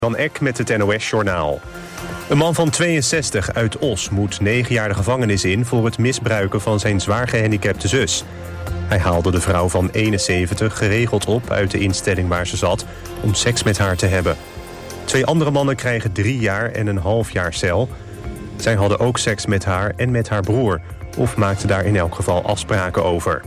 Van Eck met het NOS-journaal. Een man van 62 uit Os moet 9 jaar de gevangenis in voor het misbruiken van zijn zwaar gehandicapte zus. Hij haalde de vrouw van 71 geregeld op uit de instelling waar ze zat om seks met haar te hebben. 2 andere mannen krijgen 3 jaar en een half jaar cel. Zij hadden ook seks met haar en met haar broer, of maakten daar in elk geval afspraken over.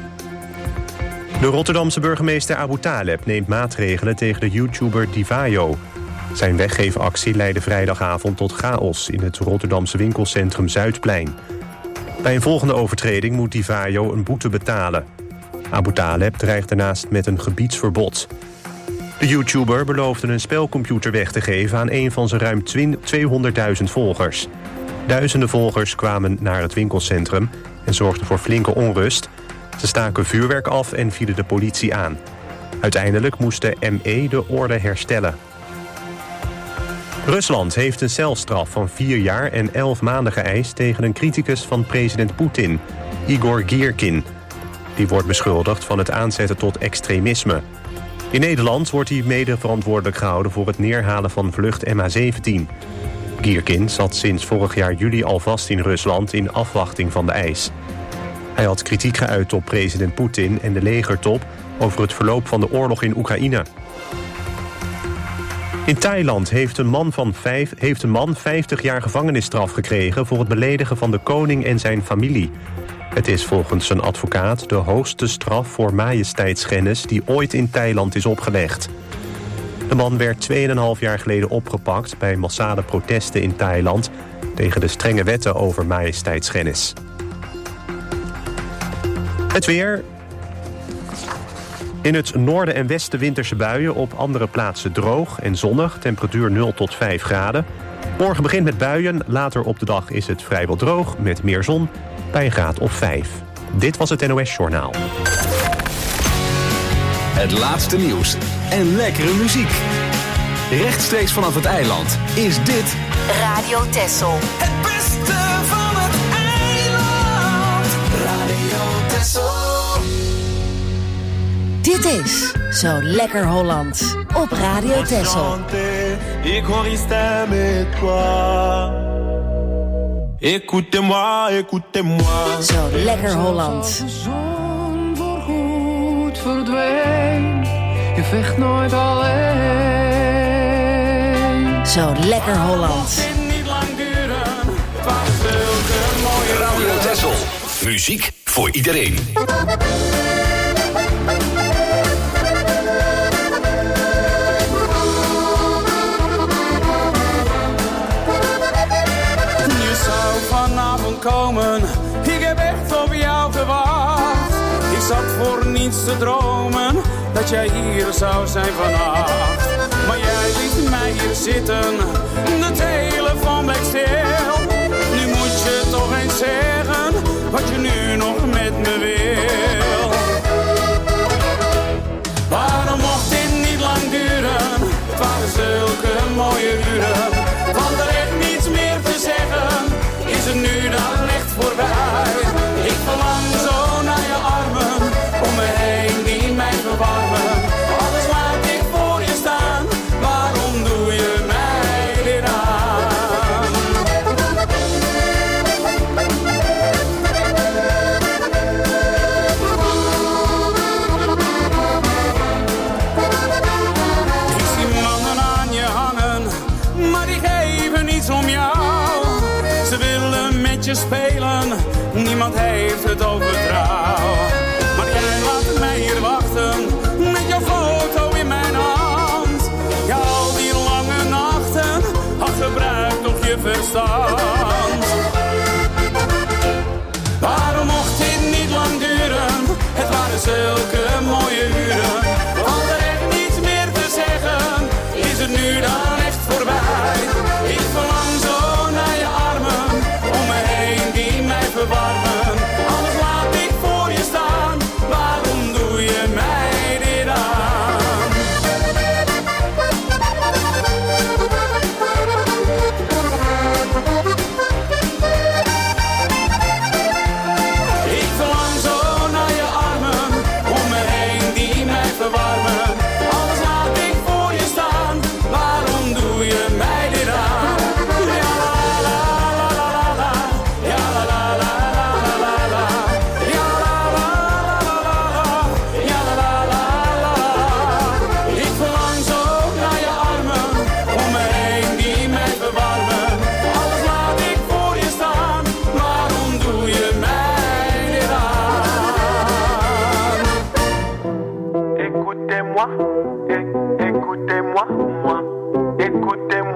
De Rotterdamse burgemeester Abu Taleb neemt maatregelen tegen de YouTuber Divayo. Zijn weggeefactie leidde vrijdagavond tot chaos in het Rotterdamse winkelcentrum Zuidplein. Bij een volgende overtreding moet Divayo een boete betalen. Abu Taleb dreigt daarnaast met een gebiedsverbod. De YouTuber beloofde een spelcomputer weg te geven aan een van zijn ruim 200.000 volgers. Duizenden volgers kwamen naar het winkelcentrum en zorgden voor flinke onrust. Ze staken vuurwerk af en vielen de politie aan. Uiteindelijk moest de ME de orde herstellen. Rusland heeft een celstraf van 4 jaar en 11 maanden geëist tegen een criticus van president Poetin, Igor Girkin. Die wordt beschuldigd van het aanzetten tot extremisme. In Nederland wordt hij mede verantwoordelijk gehouden voor het neerhalen van vlucht MH17. Girkin zat sinds vorig jaar juli al vast in Rusland in afwachting van de eis. Hij had kritiek geuit op president Poetin en de legertop over het verloop van de oorlog in Oekraïne. In Thailand heeft een man 50 jaar gevangenisstraf gekregen voor het beledigen van de koning en zijn familie. Het is volgens zijn advocaat de hoogste straf voor majesteitsschennis die ooit in Thailand is opgelegd. De man werd 2,5 jaar geleden opgepakt bij massale protesten in Thailand tegen de strenge wetten over majesteitsschennis. Het weer. In het noorden en westen winterse buien, op andere plaatsen droog en zonnig. Temperatuur 0 tot 5 graden. Morgen begint met buien, later op de dag is het vrijwel droog met meer zon bij een graad of 5. Dit was het NOS Journaal. Het laatste nieuws en lekkere muziek. Rechtstreeks vanaf het eiland is dit Radio Texel. Het beste van het eiland. Radio Texel. Dit is Zo Lekker Hollands op Radio Texel. Écoutez-moi, écoutez-moi. Zo Lekker Hollands. De zon voorgoed verdween. Je vecht nooit alleen. Zo Lekker Hollands. Radio Texel. Muziek voor iedereen. Vanavond komen, ik heb echt op jou gewacht. Ik zat voor niets te dromen, dat jij hier zou zijn vannacht. Maar jij liet mij hier zitten, de telefoon bleek stil. Nu moet je toch eens zeggen, wat je nu nog met me wil. Waarom mocht dit niet lang duren, het waren zulke mooie uren. Want er echt niets meer te zeggen, is het nu dan echt voorbij. Ik verlang zo naar je armen, om me heen die mij verwarmen. Alles laat ik voor je staan, waarom doe je mij dit aan? Ik zie mannen aan je hangen, maar die geven niets om jou. Ze willen met je spelen, niemand heeft het over trouw. Maar jij laat mij hier wachten, met jouw foto in mijn hand. Ja, al die lange nachten, had gebruik toch je verstand. Waarom mocht dit niet lang duren, het waren zulke mooie uren. Want er echt niets meer te zeggen, is het nu dan echt voorbij. Ik verlang zo naar je armen, om me heen die mij verwarmen. Alles laat ik voor je staan.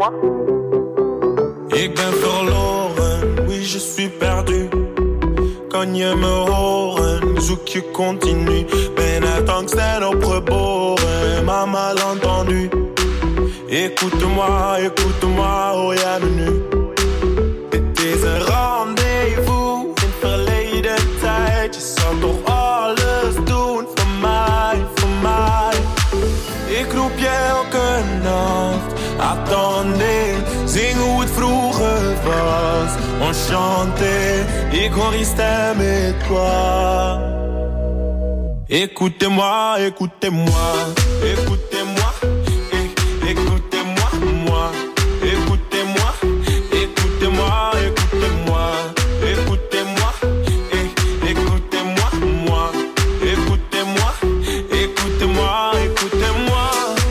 écoutez-moi. Ik ben verloren, oui je suis perdu. Kan je me horen, zoek je continu. Ben uit angst en opgeboren, maar mal entendu. Écoute-moi, écoute-moi, hoor jij me nu? Dit is een rendezvous in verleden tijd. Je zou toch alles doen voor mij, voor mij. Ik roep je elke nacht, attendez. Zing hoe het vroeger was, enchanté. Ik hoor je stem met toi. Écoutez-moi, écoutez-moi, écoutez-moi, écoutez-moi, moi. Écoutez-moi, écoutez-moi, écoutez-moi, écoutez-moi, écoutez-moi, moi. Écoutez-moi, écoutez-moi, écoutez-moi.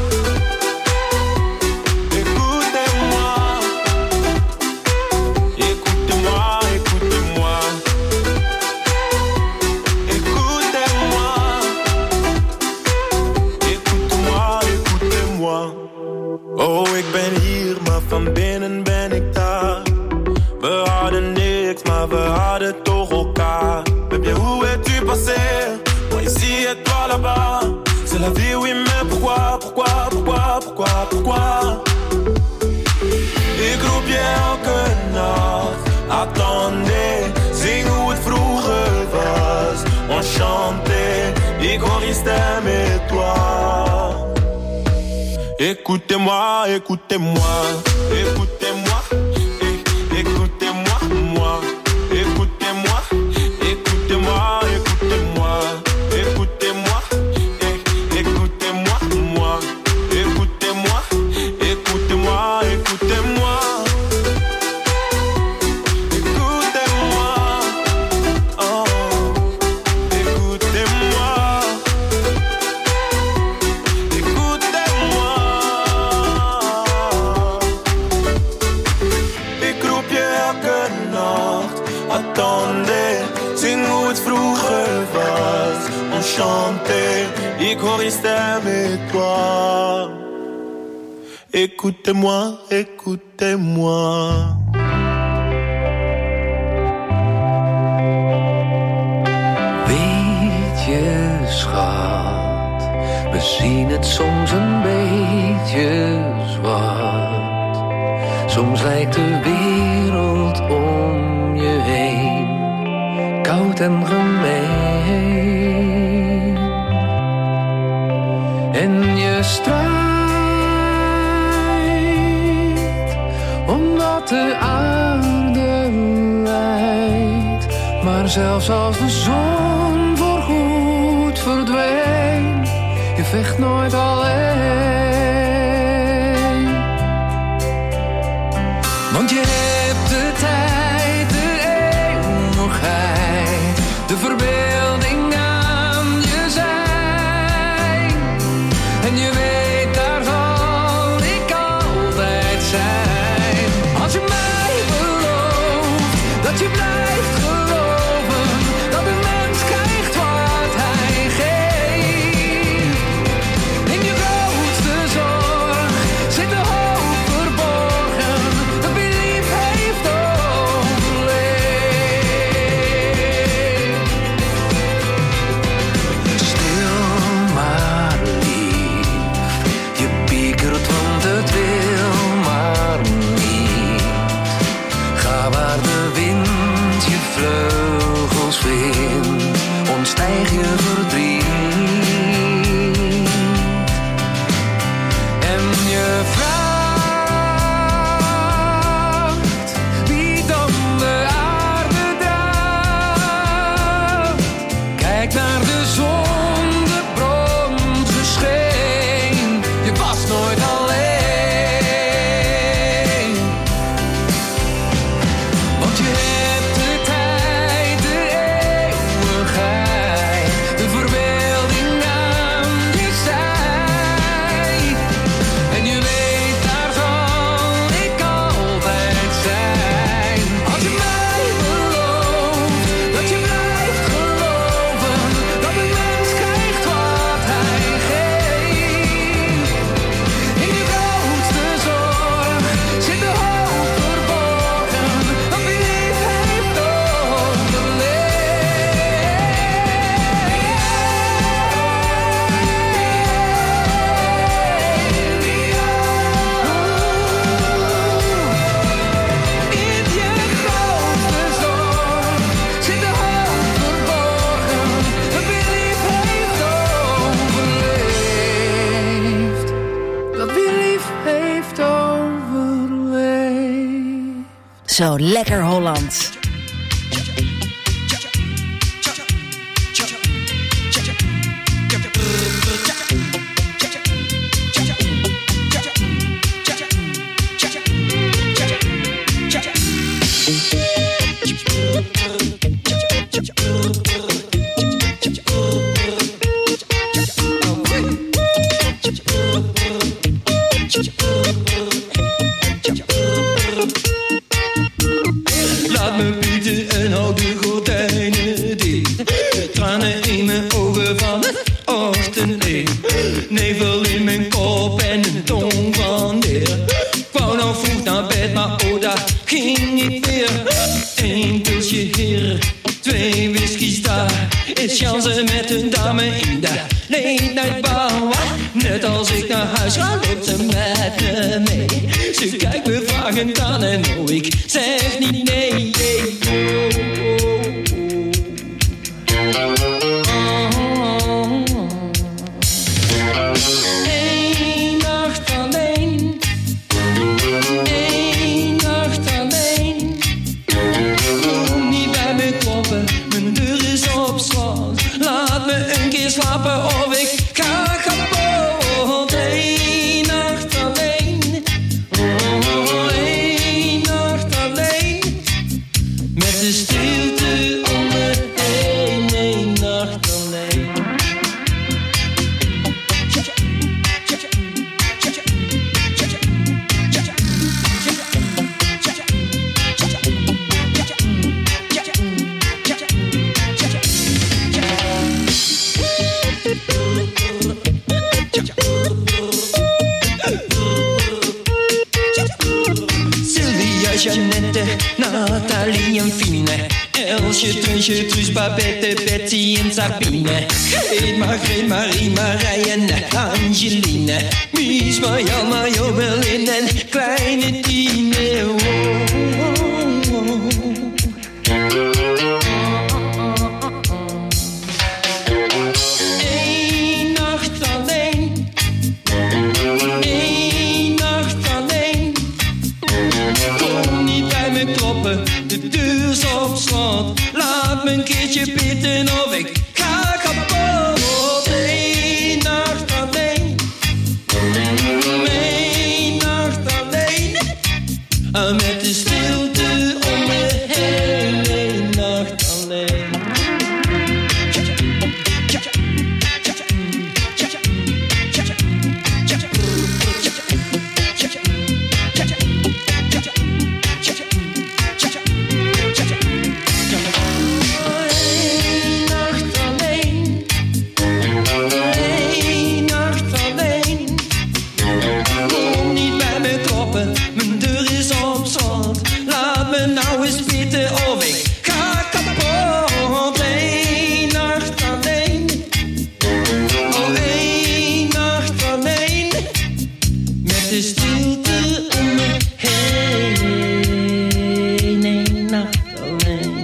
Oh, ik ben hier, maar van binnen ben ik daar. We hadden niks, maar we hadden toch elkaar. Baby, où es-tu passé? Moi ici et toi là-bas. C'est la vie, oui, mais pourquoi, pourquoi, pourquoi, pourquoi, pourquoi? Ik roep je elke nacht, attendez. Zing hoe het vroeger was, enchanté. Ik hoor je stem et toi. Écoutez-moi, écoutez-moi, écoutez-moi, écoutez-moi, moi. Écoutez-moi, écoutez-moi, écoutez-moi, écoutez-moi, écoutez-moi, moi. Écoutez-moi, écoutez-moi, écoutez-moi. Écoutez-moi, oh, écoutez-moi. Attendez, zing hoe het vroeger was, enchanté. Ik hoor je stem et toi. Écoutez-moi, écoutez-moi. Weet je, schat, we zien het soms een beetje zwart. Soms lijkt de wereld om je heen koud en gemeen. En je strijdt omdat de aarde lijdt. Maar zelfs als de zon voorgoed verdween, je vecht nooit alleen. Want je hebt de tijd, de eeuwigheid, de verbeelding aan je zij. En je weet, daar zal ik altijd zijn. Als je mij belooft dat je blijft geloven, dat een mens krijgt wat hij geeft. In je grootste zorg zit de hoop verborgen, dat wie lief heeft overleefd. Stil maar lief, je piekert want het wil maar Zo lekker Holland. Laat me bieden en hou de gordijnen dicht. Tranen in mijn ogen van het ochtendlicht. Nevel in mijn kop en een tong van neer. Ik wou nog vroeg naar bed, maar oh, daar ging ik weer. 1 pilsje hier, 2 whiskies daar. Is Jansen met een dame in de late night bar. Net als ik naar huis ga, loopt ze met me mee. Ze kijkt me vragend aan en oh, ik zeg niet nee. Eén nacht alleen. Eén nacht alleen. Kom niet bij me kloppen, mijn deur is op slot. Laat me een keer slapen of ik ga kapot. Eén nacht alleen. Oh, één nacht alleen. Met de stilte om me heen. Één nacht alleen. Sylvia, Jeannette, Nathalie en Fine. Elsje, Trunsje, Truus, Babette, Betsy en Sabine. Greet, Margreet, Marie, Marij en Angeline. Mies, Marjan, Mario, Berlin en kleine Tine. Oh, oh, oh. Eén nacht alleen. Eén nacht alleen. Kom niet bij me kloppen, de deur is op slot. Laat me een keertje pitten of ik ga kapot. Eén nacht alleen. Eén nacht alleen. Met de stilte om me heen. Eén nacht alleen. Eén nacht alleen. Eén nacht alleen. Kom niet bij me kloppen, mijn deur is op slot. Laat me nou eens pitten of ik ga kapot. Eén nacht alleen. Oh, één nacht alleen. Met de stilte om me heen. Eén nacht alleen.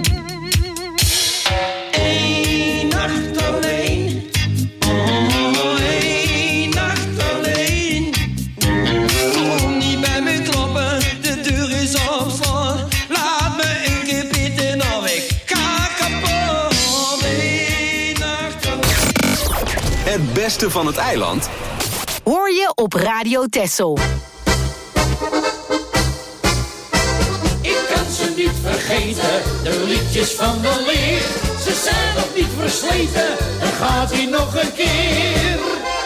Eén nacht alleen. Oh, één nacht alleen. Kom niet bij me kloppen, de deur is op slot. Laat me een keer pitten of ik ga kapot. Eén nacht alleen. Het beste van het eiland Hoor je op Radio Texel. Ik kan ze niet vergeten, de liedjes van de leer. Ze zijn nog niet versleten, dan gaat hij nog een keer.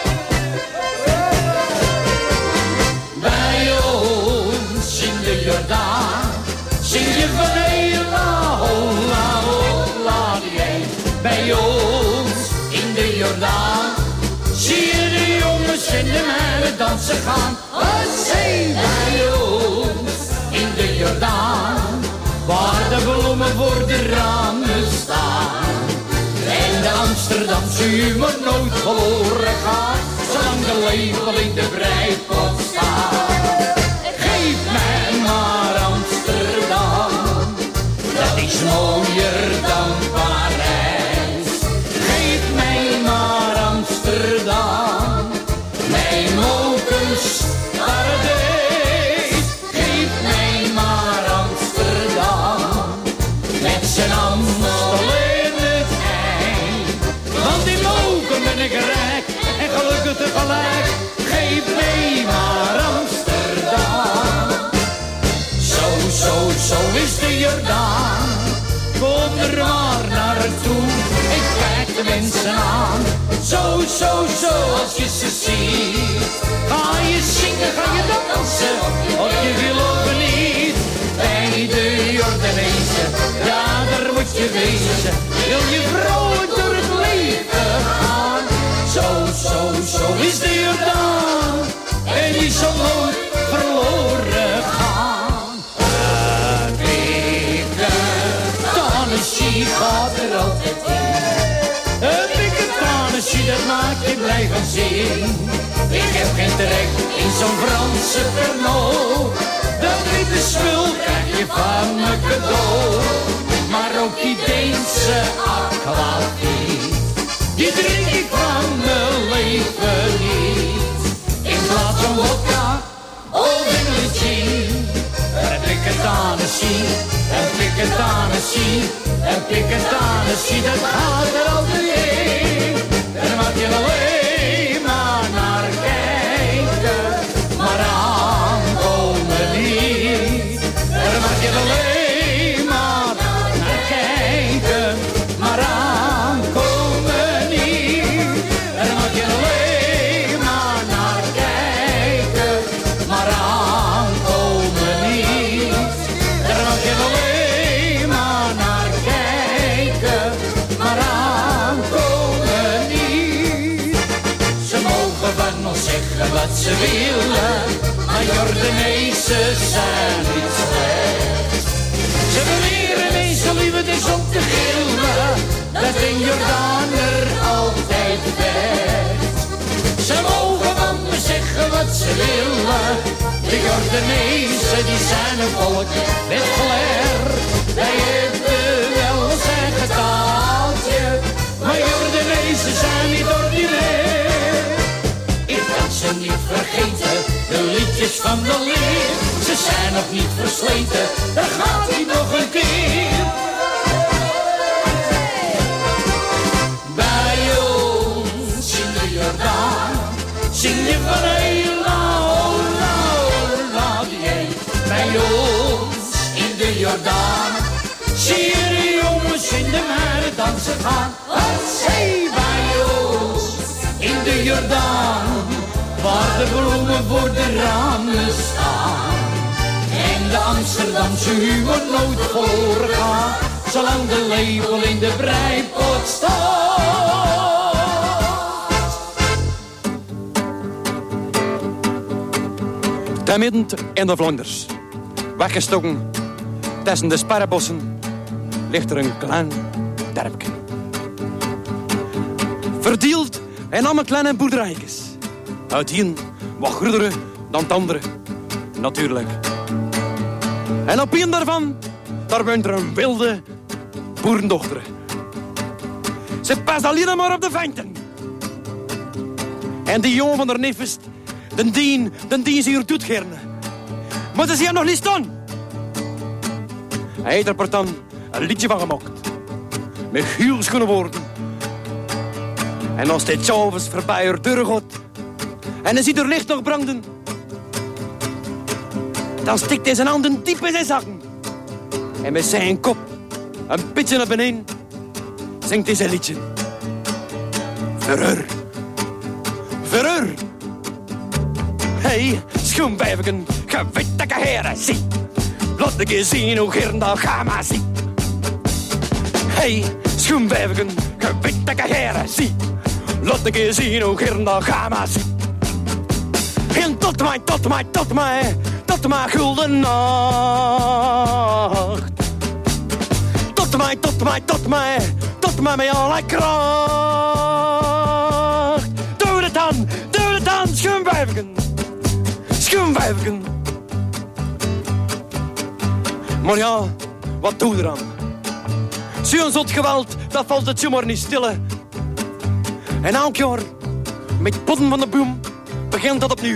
Bij ons in de Jordaan zing je van Hela, hola, hola, die. Bij ons in de Jordaan zie je de jongens en de meiden dansen gaan. Zee bij ons in de Jordaan, waar de bloemen voor de ramen staan. En de Amsterdamse humor nooit verloren gaat, zolang de lepel in de breipot staat. Geef mij maar Amsterdam, dat is mooier dan Parijs. Geef mij maar Amsterdam, mijn mokens paradijs. Geef mij maar Amsterdam. dansen aan. Zo, zo, zo, als je ze ziet. Ga je zingen, ga je dansen, of je wil of niet. Bij de Jordanezen, ja, daar moet je wezen. Wil je vrolijk door het leven gaan. Zo, zo, zo is de Jordaan. En die zal nooit verloren gaan. Een dikke Tennessee gaat er altijd in. Een dikke Tennessee, dat maakt je blij van zin. Ik heb geen trek in zo'n Franse Pernod. Dat witte spul krijg je van me cadeau. Maar ook die Deense aquavit, die drink ik van mijn leven niet. In plaats van vodka of English gin, heb ik een Tennessee, heb ik een Tennessee, heb ik een Tennessee, dat gaat er altijd in. Daar mag je alleen maar naar kijken, maar aankomen niet. Daar mag je alleen maar naar kijken, maar aankomen niet. Daar mag je alleen maar naar kijken, maar aankomen niet. Daar mag je alleen maar naar kijken, maar aankomen niet. Ze mogen van ons zeggen wat ze willen, maar Jordanezen zijn niet slecht. Ze beweren meestal liever is om te gillen, dat een Jordaaner altijd vecht. Ze mogen van me zeggen wat ze willen, de Jordanezen die zijn een volk met flair. Wij hebben wel ons eigen taaltje, maar Jordanezen zijn niet ordinair. Ik kan ze niet vergeten, de liedjes van de leer. Ze zijn nog niet versleten, daar gaat hij nog een keer. Bij ons in de Jordaan zing je van Ela, Ola, Ola, die. Bij ons in de Jordaan zie je de jongens in de meiden dansen gaan. Wat zee bij ons in de Jordaan, waar de bloemen voor de ramen staan. En de Amsterdamse humor nooit verloren gaat, zolang de lepel in de breipot staat. Ten midden in de Vlaanders, weggestoken tussen de sparrenbossen, ligt er een klein dorpje. Verdeeld in allemaal kleine boerderijtjes. Uit een wat grotere dan het andere, natuurlijk. En op een daarvan, daar woont er een wilde boerendochter. Ze past alleen maar op de venten. En die jongen van haar neefest, den dien ze hier doet gerne. Maar ze zien hem nog niet staan. Hij heeft er dan een liedje van gemaakt. Met heel schone woorden. En als dit s'avonds voorbij haar deur gaat en hij ziet er licht nog branden, dan stikt hij zijn handen diep in zijn zakken. En met zijn kop een beetje naar beneden zingt hij zijn liedje. Verheur. Verheur. Hey, schoenwijven, ge weet dat ik heren zie. Laat ik je zien hoe gern dat ga maar zie. Hey, schoenwijven, ge weet dat ik heren zie. Laat ik je zien hoe gern dat ga maar zie. En tot mijn gulden nacht. Tot mij met alle kracht. Doe het dan, schoenwijven. Schoenwijven. Maar ja, wat doe je dan? Zo'n zot geweld, dat valt het zomaar niet stille. En elk jaar, met potten van de boom, begint dat opnieuw.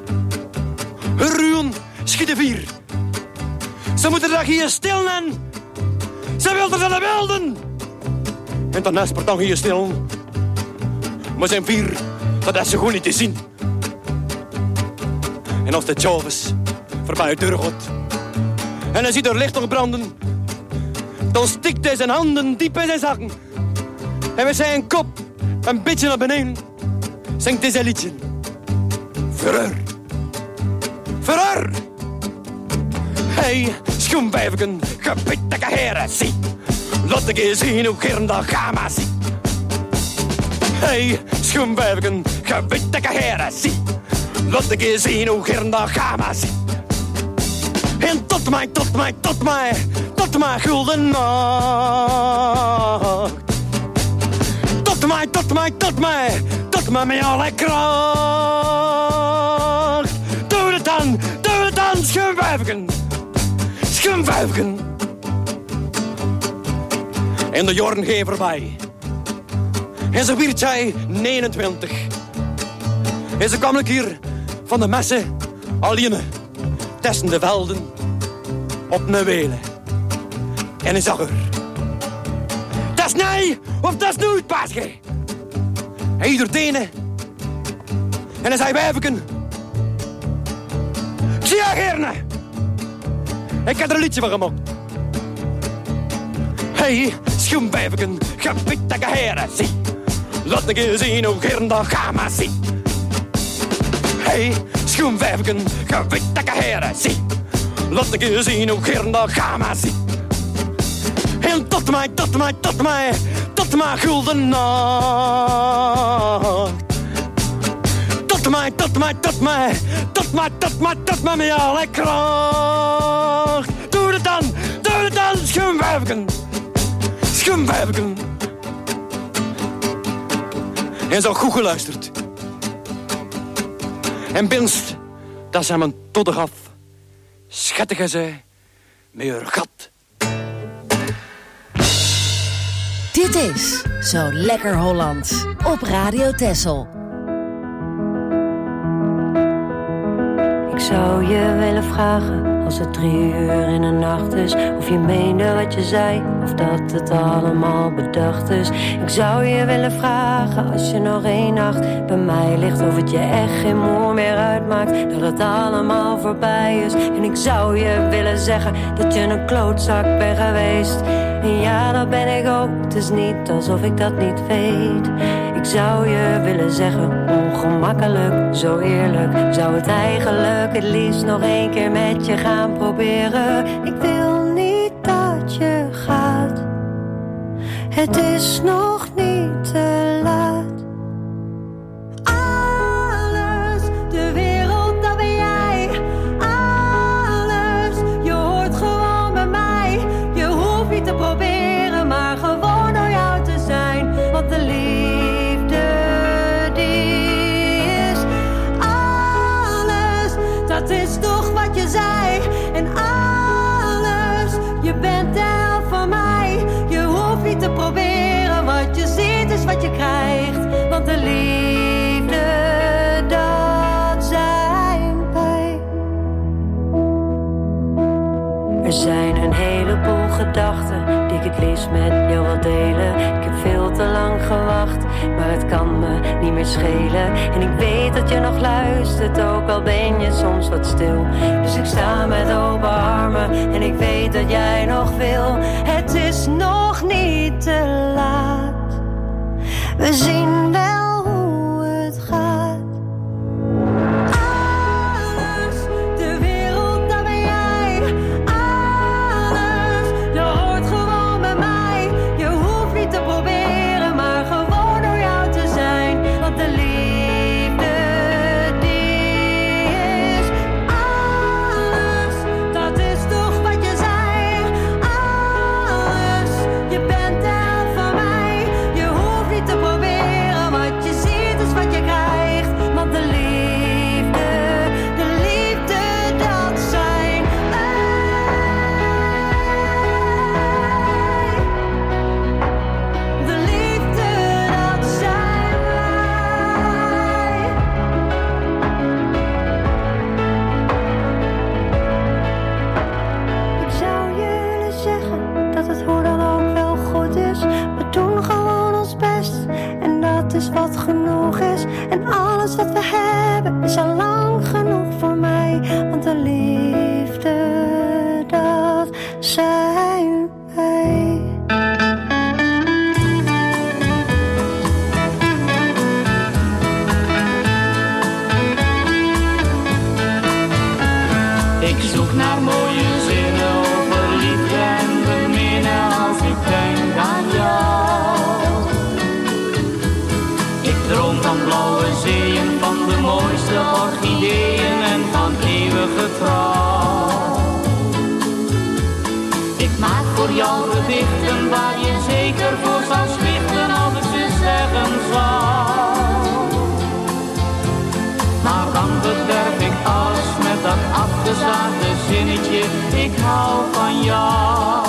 Ruwen schieten vier. Ze moeten dat hier stil en ze wilden ze de wilden. En dan is dan hier stil. Maar zijn vier, dat is ze gewoon niet te zien. En als de Chavis voorbij de deur gaat en hij ziet er licht nog branden, dan stikt hij zijn handen diep in zijn zakken. En met zijn kop een beetje naar beneden zingt hij zijn liedje. Verreur. Verreur. Hey, schoenwijfken, gebittige heren, zie. Laat ik eens zien hoe gern dat gamma zie. Hey, schoenwijfken, gebittige heren, zie. Laat ik eens zien hoe gern dat gamma zie. En tot mij gulden nacht. Tot mij met alle kracht. Doe het dan, schoenwijfken. Schoenwijfken. En de jaren gaan voorbij. En zo werd zij 29. En ze kwam een keer van de messen alleen tussen de velden op een welen. En hij zag haar. Dat is nee, of dat is nooit, paasje. Hij doet tenen. En hij zei, wijfken. Ik zie jou gerne. Ik heb er een liedje van gemaakt. Hey, schoenwijfken, gebittige heren, zie. Laat ik eens zien hoe gern dat gamma zie. Hey, schoenwijfken, gebittige heren, zie. Laat ik eens zien hoe gern dat gamma zie. En tot mij gulden nacht. Tot mij met alle kracht. Doe het dan, schoenwijfken. Schoenwijfken. En zo goed geluisterd. En binst, dat ze hem een todde gaf. Schattige ze met haar gat. Dit is Zo Lekker Hollands op Radio Texel. Ik zou je willen vragen, als het 3 uur in de nacht is, of je meende wat je zei, of dat het allemaal bedacht is. Ik zou je willen vragen, als je nog 1 nacht bij mij ligt, of het je echt geen moer meer uitmaakt, dat het allemaal voorbij is. En ik zou je willen zeggen, dat je een klootzak bent geweest. En ja, dat ben ik ook, het is niet alsof ik dat niet weet. Ik zou je willen zeggen, ongemakkelijk, zo eerlijk, zou het eigenlijk het liefst nog 1 keer met je gaan proberen. Ik wil niet dat je gaat, het is nog niet te laat. Alles, de wereld, dat ben jij. Alles, je hoort gewoon bij mij. Je hoeft niet te proberen, maar gewoon door jou te zijn. Want de liefde, die is alles. Dat is toch wat je zei. En alles, je bent de helft van mij. Je hoeft niet te proberen, wat je ziet is wat je krijgt. Want de liefde, dat zijn wij. Er zijn een heleboel gedachten die ik het liefst met jou wil delen. Ik heb veel te lang gewacht, maar het kan me niet meer schelen. En ik weet dat je nog luistert, ook al ben je soms wat stil. Dus ik sta met open armen en ik weet dat jij nog wil. Het is nog niet te laat. We zien wel hoe het gaat. Alles, de wereld, dat ben jij. Alles, je hoort gewoon bij mij. Je hoeft niet te proberen, maar gewoon door jou te zijn. Want de liefde, die is alles. Dat is toch wat je zei. Alles, je bent de helft van mij. Je hoeft niet te proberen, wat je ziet is wat je krijgt. Want de liefde, dat zijn wij. De liefde, dat zijn wij. Ik zou je willen zeggen dat het hoe dan ook wel goed is. We doen gewoon ons best en dat is wat genoeg is. En alles wat we hebben is al lang genoeg voor mij. Want de liefde, dat zijn wij. Ik zoek naar mooie zinnen over liefde en beminnen als ik denk aan jou. Ik droom van blauwe zeeën, van de mooiste orchideeën en van eeuwige trouw. Ik maak voor jou gedichten waar je zeker voor zou zwichten als ik ze zeggen zou. Maar dan bederf ik alles met dat afgezaagde zinnetje, ik hou van jou.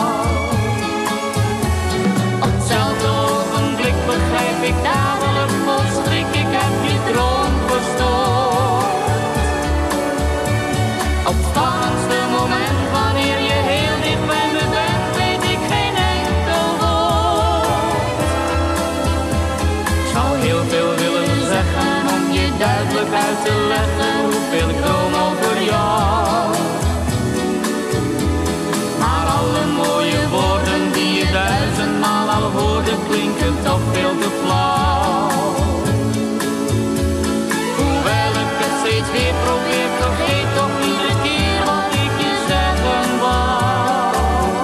Op hetzelfde ogenblik begrijp ik dadelijk volstrik, ik heb je droom verstoord. Op het spannendste moment wanneer je heel dicht bij me bent, weet ik geen enkel woord. Ik zou heel veel willen zeggen om je duidelijk uit te leggen hoeveel ik droom over jou. Maar alle mooie woorden die je duizendmaal al hoorde klinken toch veel te flauw. Hoewel ik het steeds weer probeer, vergeet toch iedere keer wat ik je zeggen wou.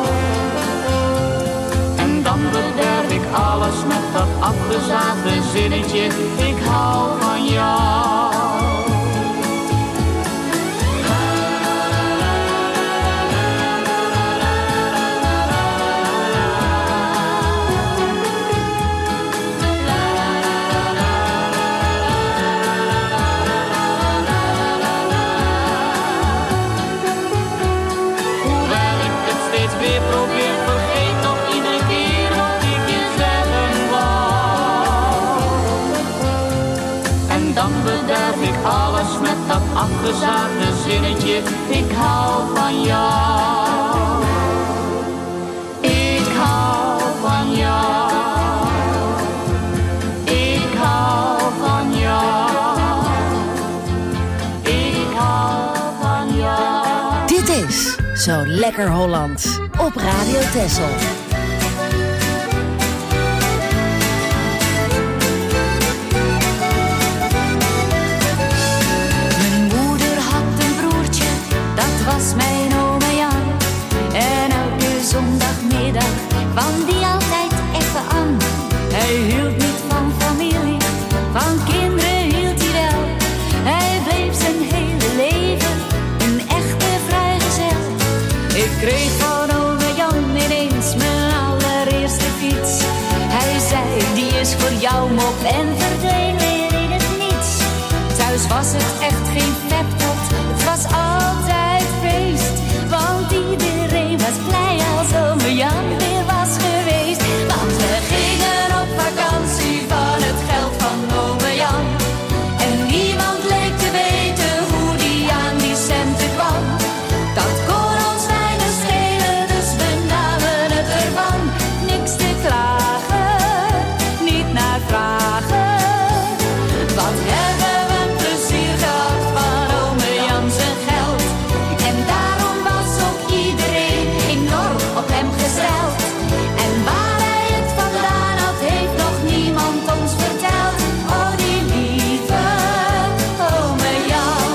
En dan bederf ik alles met dat afgezaagde zinnetje, ik hou van jou. Alles met dat afgezaagde zinnetje, ik hou van jou. Ik hou van jou. Ik hou van jou. Ik hou van jou. Dit is Zo Lekker Holland op Radio Texel. Mijn oma Jan. En elke zondagmiddag kwam die altijd even aan. Hij hield niet van familie, van kinderen hield hij wel. Hij bleef zijn hele leven een echte vrijgezel. Ik kreeg van oma Jan ineens mijn allereerste fiets. Hij zei, die is voor jou mop en verdween weer in het niets. Thuis was het echt geen peptot, het was altijd feest. Want iedereen was blij als ome Jan weer was geweest. Want we gingen op vakantie van het geld van ome Jan. En niemand leek te weten hoe die aan die centen kwam. Dat kon ons weinig schelen, dus we namen het ervan. Niks te klagen, niet naar vragen. Wat hebben we een plezier gehad van ome Jan zijn geld. En daarom was ook iedereen enorm op hem gesteld. En waar hij het vandaan had, heeft nog niemand ons verteld. Oh, die lieve ome Jan.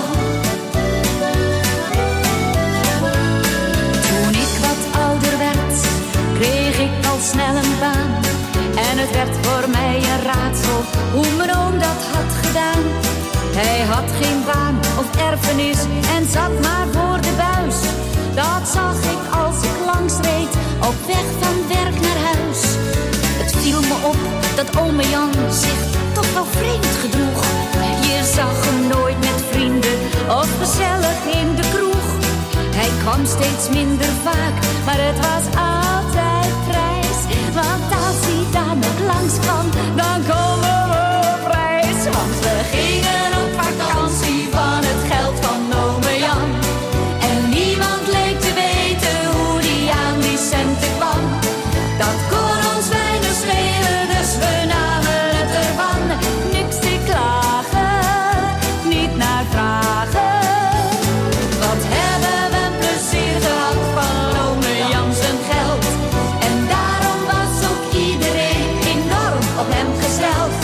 Toen ik wat ouder werd, kreeg ik al snel een baan. En het werd voor mij een raadsel hoe mijn oom dat had gedaan. Hij had geen baan of erfenis en zat maar voor de buis. Dat zag ik als ik langs reed, op weg van werk naar huis. Het viel me op dat ome Jan zich toch wel vreemd gedroeg. Je zag hem nooit met vrienden of gezellig in de kroeg. Hij kwam steeds minder vaak, maar het was altijd prijs. Want als hij daar nog langs kwam, dan komen we op reis. Want we gingen op vakantie van het geld van ome Jan. En niemand leek te weten hoe die aan die centen kwam. Dat kon ons weinig schelen, dus we namen het ervan. Niks te klagen, niet naar vragen. Wat hebben we een plezier gehad van ome Jan zijn geld. En daarom was ook iedereen enorm op hem gesteld.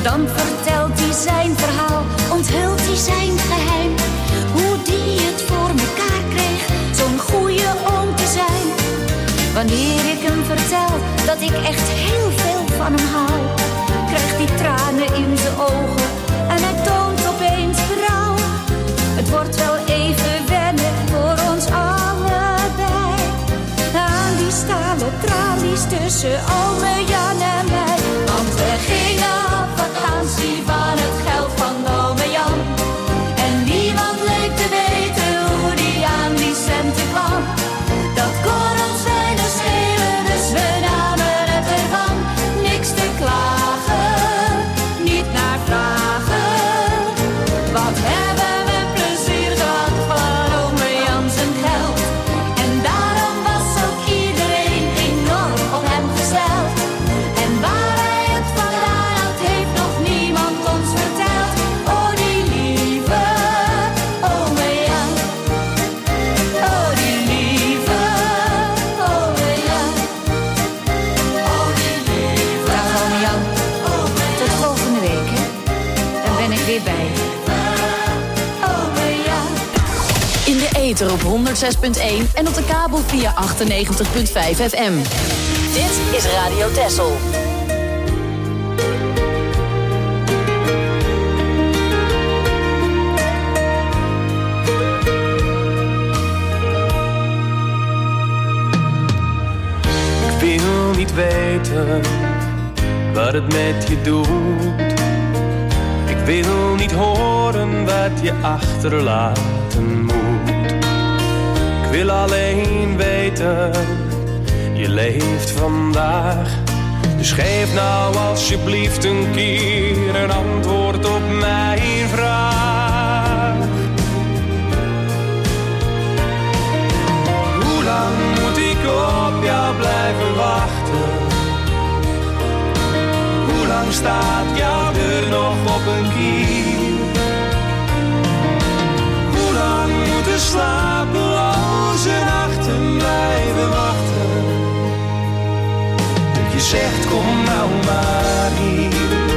dan vertelt hij zijn verhaal, onthult hij zijn geheim. Hoe die het voor mekaar kreeg, zo'n goeie oom te zijn. Wanneer ik hem vertel dat ik echt heel veel van hem hou, krijgt hij tranen in zijn ogen en hij toont opeens berouw. Het wordt wel even wennen voor ons allebei, aan die stalen tralies tussen ome Jan en mij. Want we gingen op vakantie van het geld van ome Jan, en niemand leek te weten hoe die aan die centen kwam. Dat kon ons weinig schelen, dus we namen het ervan. Niks te klagen, niet naar vragen. Wat hebben we plezier gehad van ome Jan zijn geld. En daarom was ook iedereen enorm op hem gesteld. En waar hij het vandaan had, heeft nog niemand ons verteld. Oh, die lieve ome Jan. Oh, die lieve ome Jan. Oh, die lieve. Dag ome Jan. Tot volgende week, hè. Dan ben ik weer bij je. Ome Jan. In de ether op 106.1 en op de kabel via 98.5 FM. Dit is Radio Texel. Ik wil niet weten wat het met je doet. Ik wil niet horen wat je achterlaten moet. Ik wil alleen weten, je leeft vandaag. Dus geef nou alsjeblieft een keer een antwoord op mijn vraag. Hoe lang moet ik op jou blijven wachten? Hoe lang staat jouw deur nog op een kier? Hoe lang moeten slapeloze nachten blijven wachten? Dat je zegt kom nou maar hier.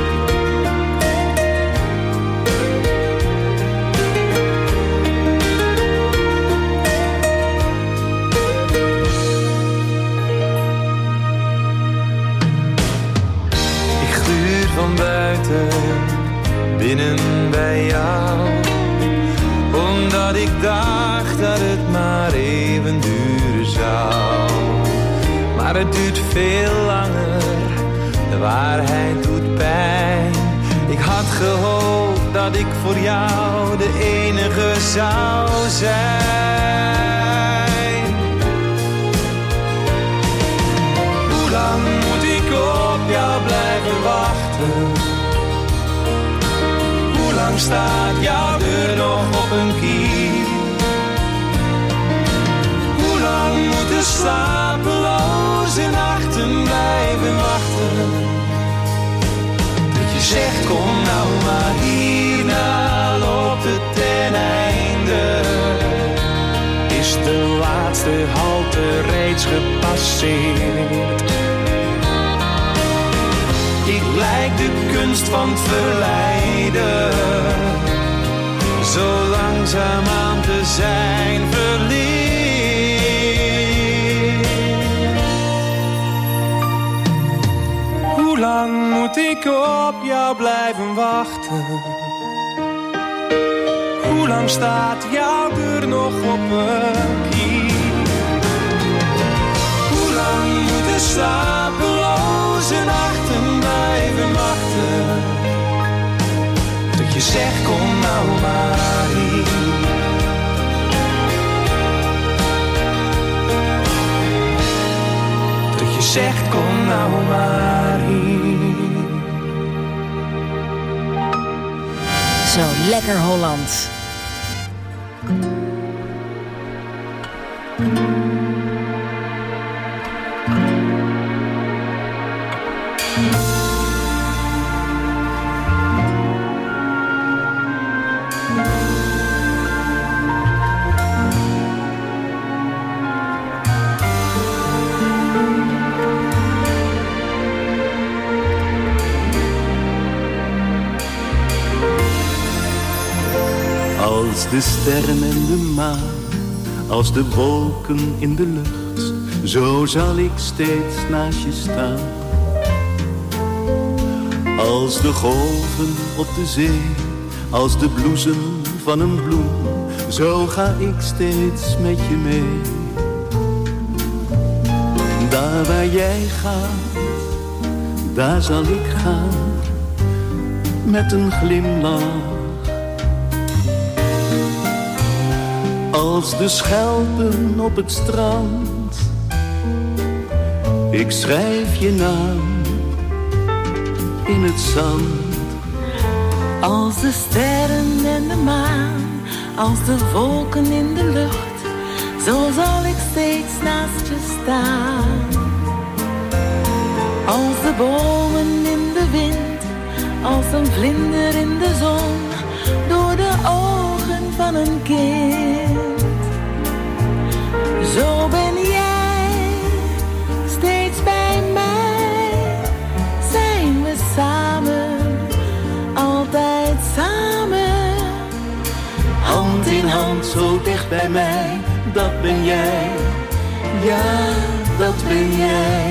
Van buiten, binnen bij jou. Omdat ik dacht dat het maar even duren zou. Maar het duurt veel langer, de waarheid doet pijn. Ik had gehoopt dat ik voor jou de enige zou zijn. Hoe lang moet ik op jou blijven wachten? Hoe lang staat jouw deur nog op een kier? Hoe lang moeten slapeloze nachten blijven wachten? Dat je zegt kom nou maar hierna loopt het ten einde. Is de laatste halte reeds gepasseerd? Ik lijk de kunst van het verleiden, zo langzaamaan te zijn verleerd. Hoe lang moet ik op jou blijven wachten? Hoe lang staat jouw deur nog op een kier? Hoe lang moeten slapeloze nachten blijven wachten? Dat je zegt kom nou maar hier. Dat je zegt kom nou maar hier. Zo lekker Holland. Als de sterren en de maan, als de wolken in de lucht, zo zal ik steeds naast je staan. Als de golven op de zee, als de bloesem van een bloem, zo ga ik steeds met je mee. Daar waar jij gaat, daar zal ik gaan, met een glimlach. Als de schelpen op het strand, ik schrijf je naam in het zand. Als de sterren en de maan, als de wolken in de lucht, zo zal ik steeds naast je staan. Als de bomen in de wind, als een vlinder in de zon, door de ogen van een kind. Zo ben jij steeds bij mij, zijn we samen, altijd samen. Hand in hand, zo dicht bij mij, dat ben jij, ja, dat ben jij.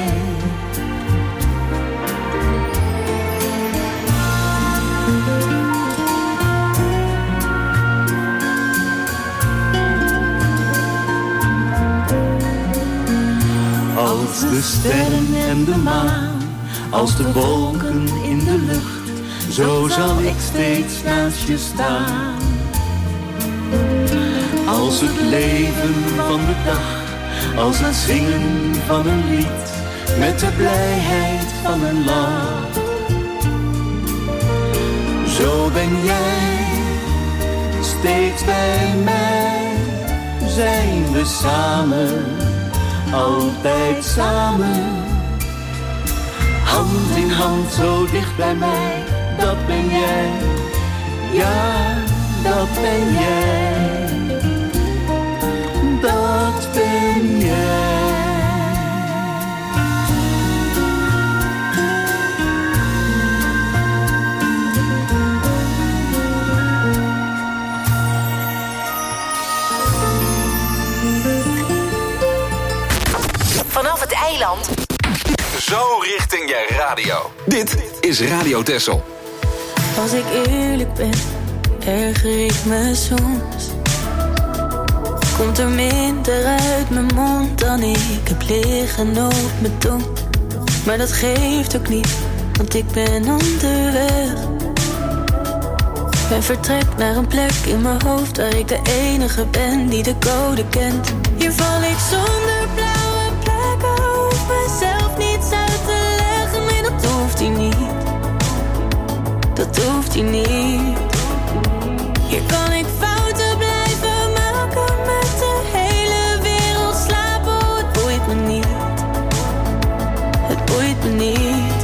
Als de sterren en de maan, als de wolken in de lucht, zo zal ik steeds naast je staan. Als het leven van de dag, als het zingen van een lied, met de blijheid van een lach. Zo ben jij steeds bij mij, zijn we samen, altijd samen. Hand in hand, zo dicht bij mij, dat ben jij, ja, dat ben jij. Dat ben jij. Vanaf het eiland. Zo richting je radio. Dit is Radio Texel. Als ik eerlijk ben, erger ik me soms. Komt er minder uit mijn mond dan ik heb liggen op mijn tong. Maar dat geeft ook niet, want ik ben onderweg. En vertrek naar een plek in mijn hoofd waar ik de enige ben die de code kent. Hier val ik zonder blauwe plekken, hoef mezelf niets uit te leggen. Nee, dat hoeft hij niet. Dat hoeft hij niet. Hier kan ik fouten blijven maken, met de hele wereld slapen. Oh, het boeit me niet. Het boeit me niet.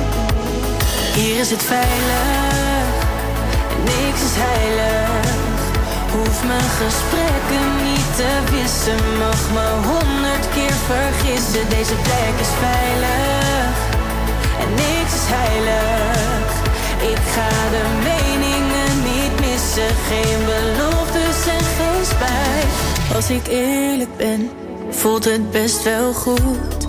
Hier is het veilig en niks is heilig. Hoef mijn gesprekken niet te wissen, mag me 100 keer vergissen. Deze plek is veilig en niks is heilig. Ik ga de meningen niet missen, geen beloftes en geen spijt. Als ik eerlijk ben, voelt het best wel goed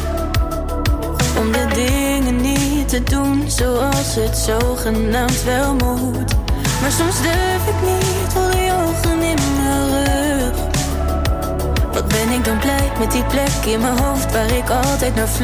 om de dingen niet te doen zoals het zogenaamd wel moet. Maar soms durf ik niet, voel die ogen in mijn rug. Wat ben ik dan blij met die plek in mijn hoofd waar ik altijd naar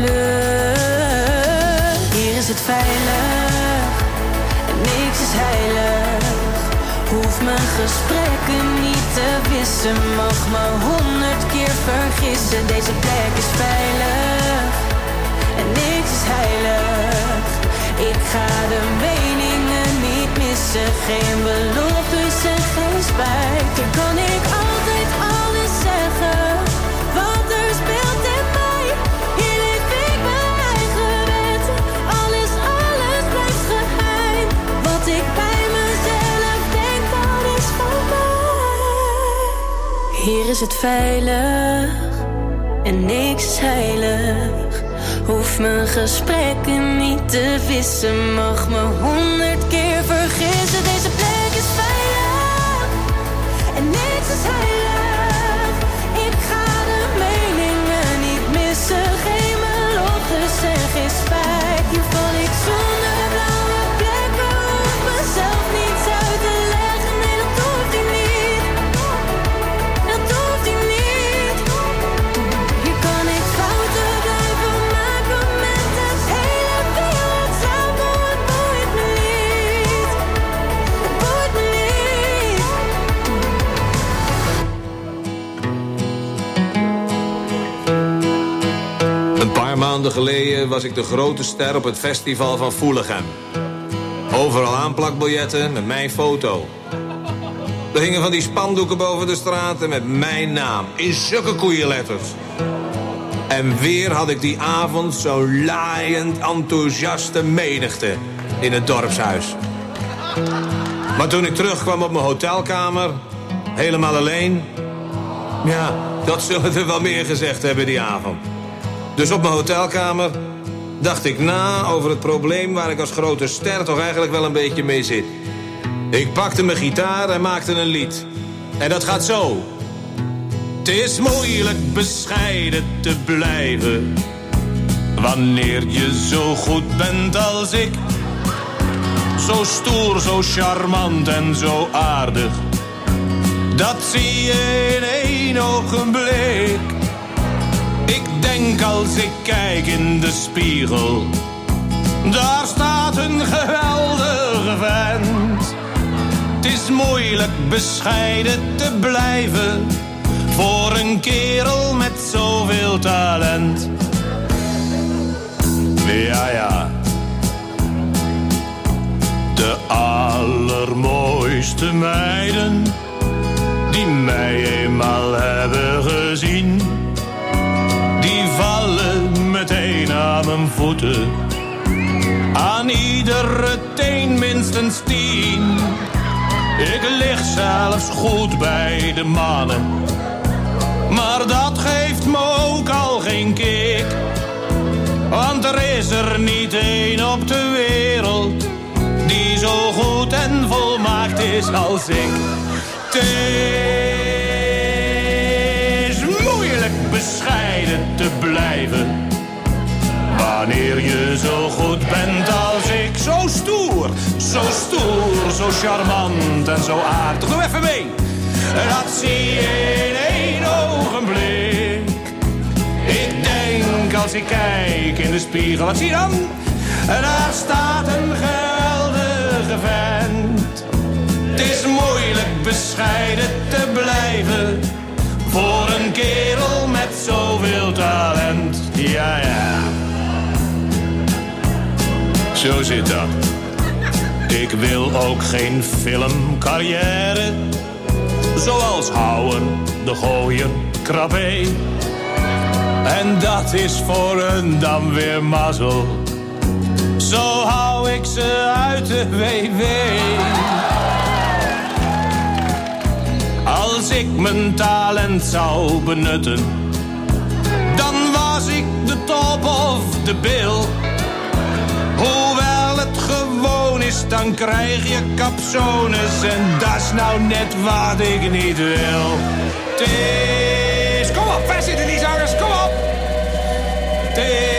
vlucht. Hier is het veilig en niks is heilig. Hoef mijn gesprekken niet te wissen, mag me 100 keer vergissen. Deze plek is veilig en niks is heilig. Ik ga de meningen niet missen, geen beloftes en geen spijt. Hier kan ik altijd alles zeggen, wat er speelt in mij. Hier leef ik mijn eigen wet, alles blijft geheim. Wat ik bij mezelf denk, dat is van mij. Hier is het veilig en niks is heilig. Hoef mijn gesprekken niet te wissen, mag me 100 keer vergissen. Deze plek is veilig maanden geleden was ik de grote ster op het festival van Voelichem. Overal aanplakbiljetten met mijn foto. Er hingen van die spandoeken boven de straten met mijn naam. In zulke koeienletters. En weer had ik die avond zo'n laaiend enthousiaste menigte in het dorpshuis. Maar toen ik terugkwam op mijn hotelkamer, helemaal alleen... ja, dat zullen er wel meer gezegd hebben die avond. Dus op mijn hotelkamer dacht ik na over het probleem waar ik als grote ster toch eigenlijk wel een beetje mee zit. Ik pakte mijn gitaar en maakte een lied. En dat gaat zo. Het is moeilijk bescheiden te blijven wanneer je zo goed bent als ik. Zo stoer, zo charmant en zo aardig. Dat zie je in één ogenblik. Ik denk als ik kijk in de spiegel, daar staat een geweldige vent. Het is moeilijk bescheiden te blijven voor een kerel met zoveel talent. Ja, ja. De allermooiste meiden die mij eenmaal hebben gezien, die vallen meteen aan mijn voeten. Aan iedere teen minstens 10. Ik lig zelfs goed bij de mannen, maar dat geeft me ook al geen kick. Want er is er niet één op de wereld die zo goed en volmaakt is als ik. Het is moeilijk bescheiden te blijven wanneer je zo goed bent als ik. Zo stoer, zo charmant en zo aardig. Doe even mee. Dat zie je in één ogenblik. Ik denk als ik kijk in de spiegel, wat zie je dan? En daar staat een geweldige vent. Het is moeilijk bescheiden te blijven voor een kerel met zoveel talent. Ja, ja. Zo zit dat. Ik wil ook geen filmcarrière, zoals Houwen, De Gooien, Krabbe. En dat is voor hun dan weer mazzel. Zo hou ik ze uit de WW. Als ik mijn talent zou benutten, dan was ik de top of de bill. Hoewel het gewoon is, dan krijg je capsones. En dat is nou net wat ik niet wil. Het is... Kom op, waar zitten die zangers? Kom op! Het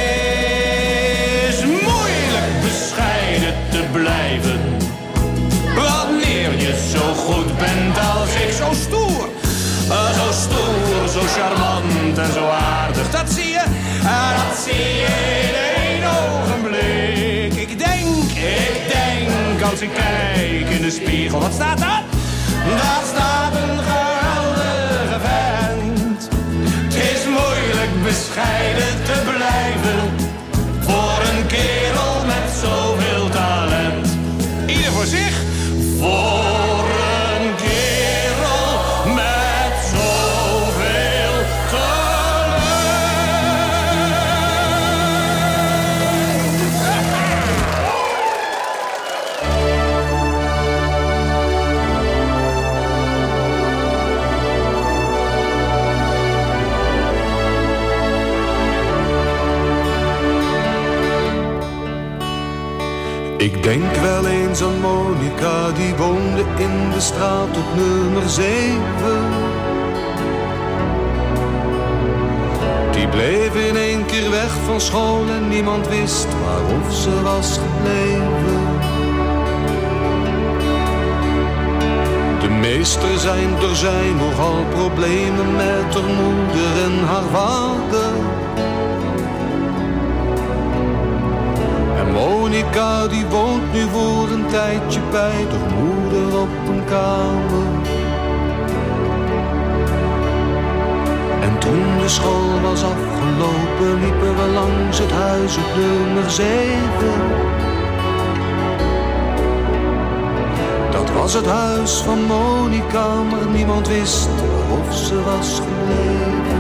is moeilijk bescheiden te blijven wanneer je zo goed bent als ik. Zo stoer, zo charmant en zo aardig. Dat zie je in één ogenblik. Ik denk als ik kijk in de spiegel. Wat staat daar? Daar staat een geweldige vent. Het is moeilijk bescheiden te blijven voor een kerel met zoveel talent. Ieder voor zich. Voor een kerel met zoveel talent. Ik denk wel eens aan Monica, die woonde in de straat op nummer 7. Die bleef in één keer weg van school en niemand wist waarof ze was gebleven. De meester zijn, er zijn nogal problemen met haar moeder en haar vader. Monica die woont nu voor een tijdje bij haar moeder op een kamer. En toen de school was afgelopen, liepen we langs het huis op nummer 7. Dat was het huis van Monica, maar niemand wist of ze was gebleven.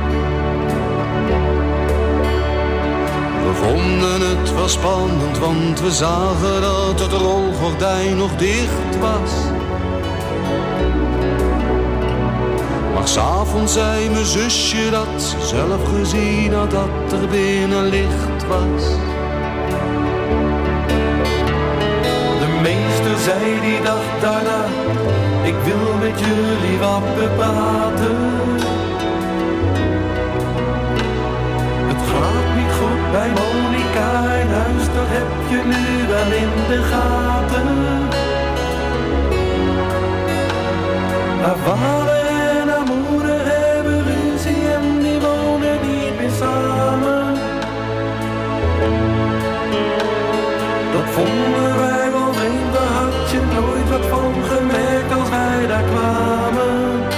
We vonden het wel spannend, want we zagen dat het rolgordijn nog dicht was. Maar 's avonds zei mijn zusje dat ze zelf gezien had dat er binnen licht was. De meester zei die dag daarna, ik wil met jullie wat bepraten. Het gaat niet goed bij Monica in huis, dat heb je nu wel in de gaten. Haar vader en haar moeder hebben ruzie en die wonen niet meer samen. Dat vonden wij wel vreemd, daar had je nooit wat van gemerkt als wij daar kwamen.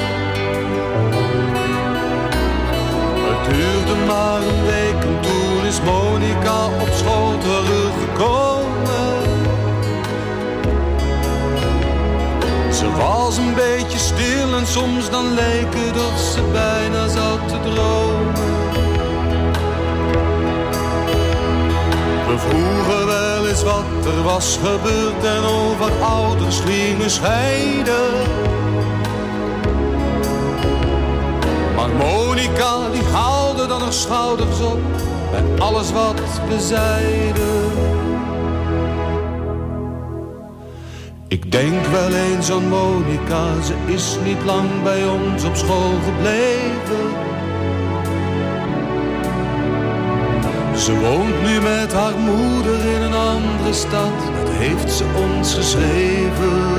Het duurde maar een week en toen is Monica op school teruggekomen. Ze was een beetje stil en soms dan leek het of ze bijna zat te dromen. We vroegen wel eens wat er was gebeurd en over ouders gingen scheiden. Maar Monica die haalde dan haar schouders op bij alles wat we zeiden. Ik denk wel eens aan Monica, ze is niet lang bij ons op school gebleven. Ze woont nu met haar moeder in een andere stad, dat heeft ze ons geschreven.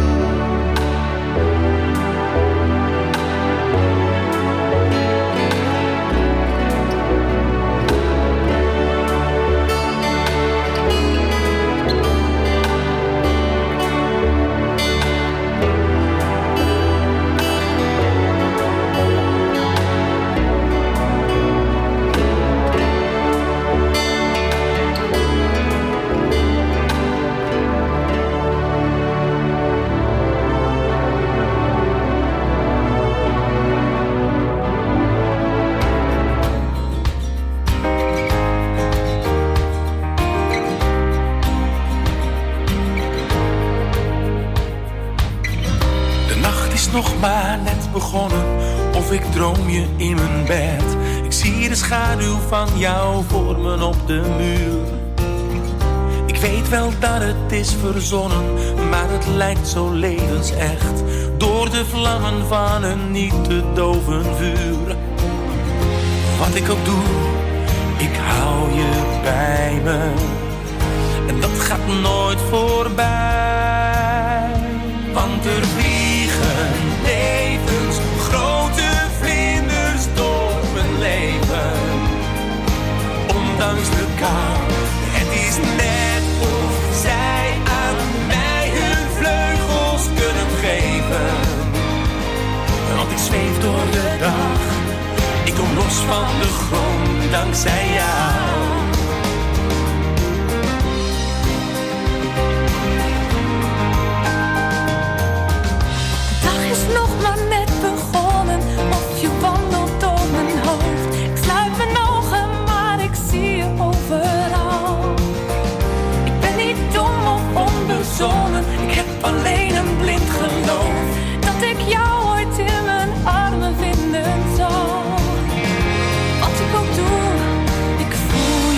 Nog maar net begonnen, of ik droom je in mijn bed. Ik zie de schaduw van jou vormen op de muur. Ik weet wel dat het is verzonnen, maar het lijkt zo levensecht. Door de vlammen van een niet te doven vuur. Wat ik ook doe, ik hou je bij me. En dat gaat nooit voorbij. Want er vliegen levens, grote vlinders door mijn leven. Ondanks de kou, het is net of zij aan mij hun vleugels kunnen geven. Want ik zweef door de dag, ik kom los van de grond dankzij jou. Nog maar net begonnen, of je wandelt door mijn hoofd. Ik sluit mijn ogen, maar ik zie je overal. Ik ben niet dom of onbezonnen, ik heb alleen een blind geloof dat ik jou ooit in mijn armen vinden zal. Wat ik ook doe, ik voel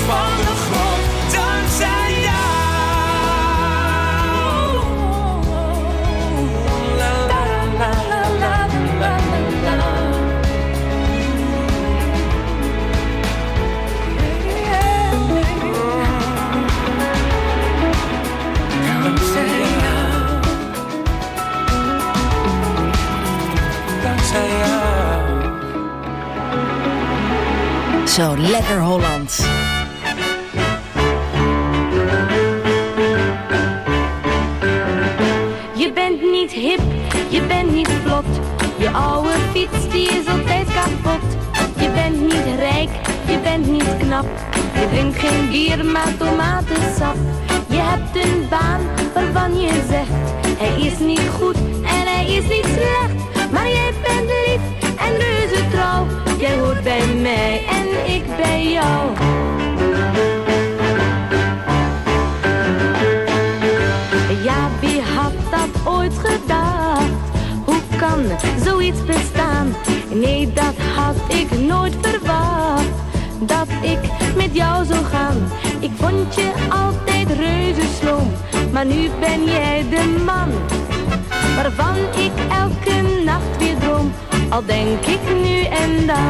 van de grond, dankzij jou. La la la la la la la. Dankzij jou. Zo, lekker Holland. Je bent niet hip, je bent niet vlot. Je oude fiets die is altijd kapot. Je bent niet rijk, je bent niet knap. Je drinkt geen bier, maar tomatensap. Je hebt een baan waarvan je zegt: hij is niet goed en hij is niet slecht. Maar jij bent lief en reuze trouw. Jij hoort bij mij en ik bij jou. Ja, wie had dat ooit gedacht? Hoe kan zoiets bestaan? Nee, dat had ik nooit verwacht. Dat ik met jou zou gaan. Ik vond je altijd reuze sloom. Maar nu ben jij de man waarvan ik elke nacht weer droom. Al denk ik nu en dan.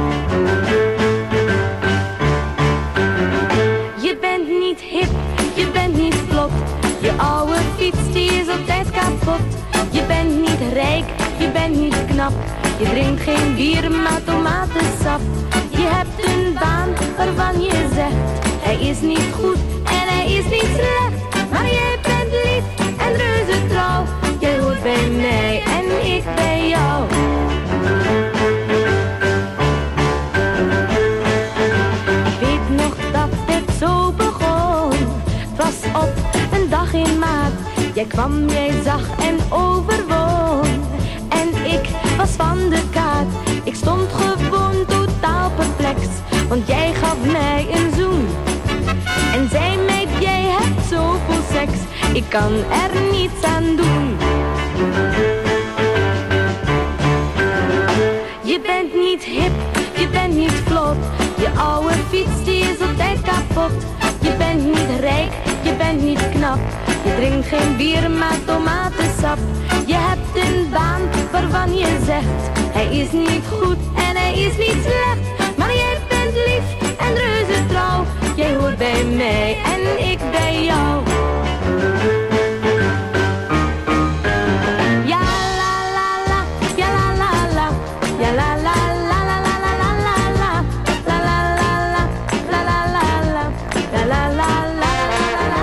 Je bent niet hip, je bent niet vlot. Je oude fiets die is altijd kapot. Je bent niet rijk, je bent niet knap. Je drinkt geen bier, maar tomatensap. Je hebt een baan waarvan je zegt: hij is niet goed en hij is niet slecht. Maar jij bent lief en reuze trouw. Jij hoort bij mij en ik bij jou. Ik weet nog dat het zo begon. Het was op een dag in maart. Jij kwam, jij zag en overwon. En ik was van de kaart. Ik stond gewoon totaal perplex. Want jij gaf mij een zoen. En zei mij: jij hebt zoveel seks. Ik kan er niets aan doen. Je bent niet hip, je bent niet vlot. Je oude fiets die is altijd kapot. Je bent niet rijk, je bent niet knap. Je drinkt geen bier, maar tomatensap. Je hebt een baan waarvan je zegt: hij is niet goed en hij is niet slecht. Maar jij bent lief en reuze trouw. Jij hoort bij mij en ik bij jou. Ja la la la, ja la la la, ja la la la la la la la la la, la la la la, la la la la, la la la la la la la.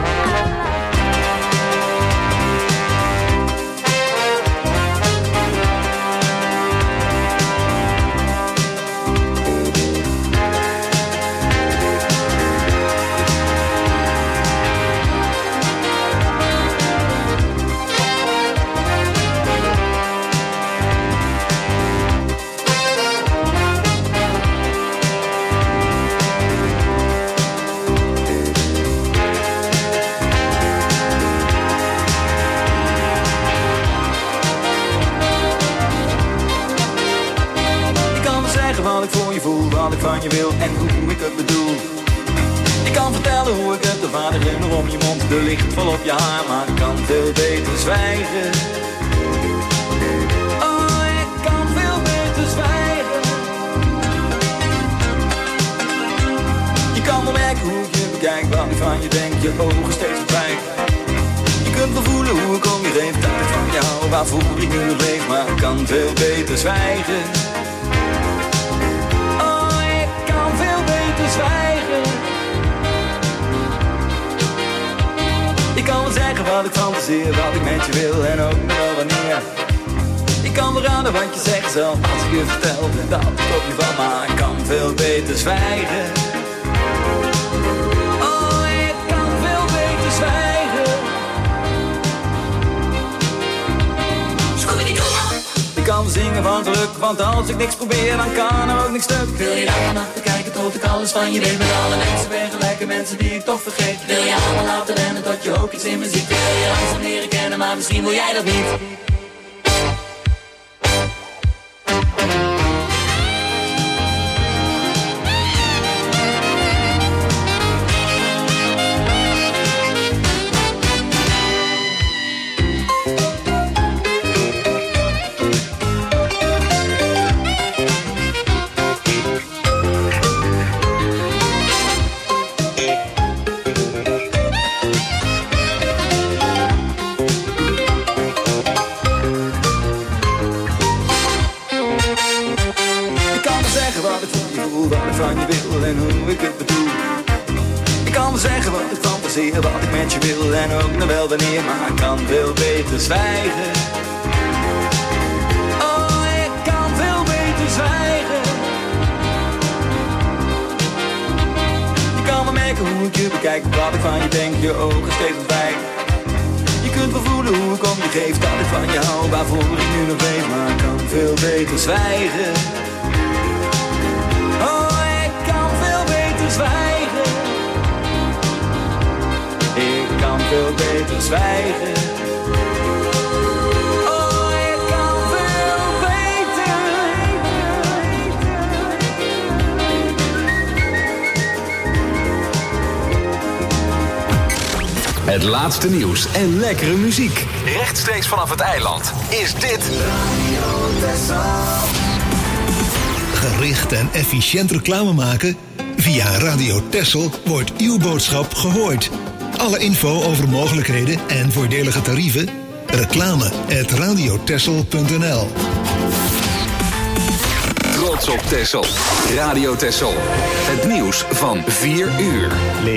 Wat ik voor je voel, wat ik van je wil en hoe ik het bedoel. Ik kan vertellen hoe ik het de vader glimmer om je mond. De licht vol op je haar, maar ik kan veel beter zwijgen. Oh, ik kan veel beter zwijgen. Je kan wel merken hoe ik je bekijk, wat ik van je denk, je ogen steeds verdwijnen. Je kunt wel voelen hoe ik om je heen, dat ik van jou, waarvoor ik nu nog leef, maar ik kan veel beter zwijgen. Zwijgen. Ik kan wel zeggen wat ik fantaseer, wat ik met je wil en ook nog wel wanneer. Ik kan wel raden wat je zegt zelf als ik je vertel dat ik op je van, maar ik kan veel beter zwijgen. Oh, ik kan veel beter zwijgen. Ik kan zingen van geluk, want als ik niks probeer dan kan er ook niks stuk. Wil je daar van achter kijken tot ik alles van je weet? Met alle mensen ben gelijke mensen die ik toch vergeet. Wil je allemaal laten rennen tot je ook iets in me ziet? Wil je langzaam leren kennen, maar misschien wil jij dat niet. kan zeggen wat ik fantaseer, wat ik met je wil en ook nog wel wanneer, maar ik kan veel beter zwijgen. Oh, ik kan veel beter zwijgen. Je kan wel merken hoe ik je bekijk, wat ik van je denk, je ogen steeds ontwijken. Je kunt wel voelen hoe ik om je geef, dat ik van je hou, waarvoor ik nu nog weet, maar ik kan veel beter zwijgen. Oh, ik kan veel beter zwijgen. Ik kan veel beter zwijgen. Oh, ik kan veel beter. Het laatste nieuws en lekkere muziek. Rechtstreeks vanaf het eiland is dit Radio Texel. Gericht en efficiënt reclame maken? Via Radio Texel wordt uw boodschap gehoord. Alle info over mogelijkheden en voordelige tarieven? reclame@radiotexel.nl. Trots op Texel. Radio Texel. Het nieuws van 4 uur.